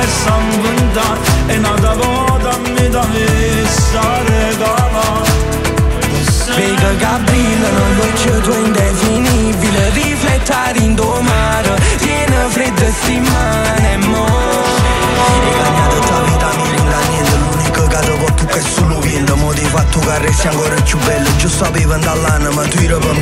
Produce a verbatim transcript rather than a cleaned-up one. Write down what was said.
sta inventata, è nata volta mi da messa regalata. Vega che brillano luce tua indefinibile, riflettare in domare, tiene freddo e si mane mo. E cagnato tua vita mi rinda niente, l'unico che dopo tu che sono vindo, mo ti fatto che resti ancora più bello, giusto sapevo andall'anno ma tu eri per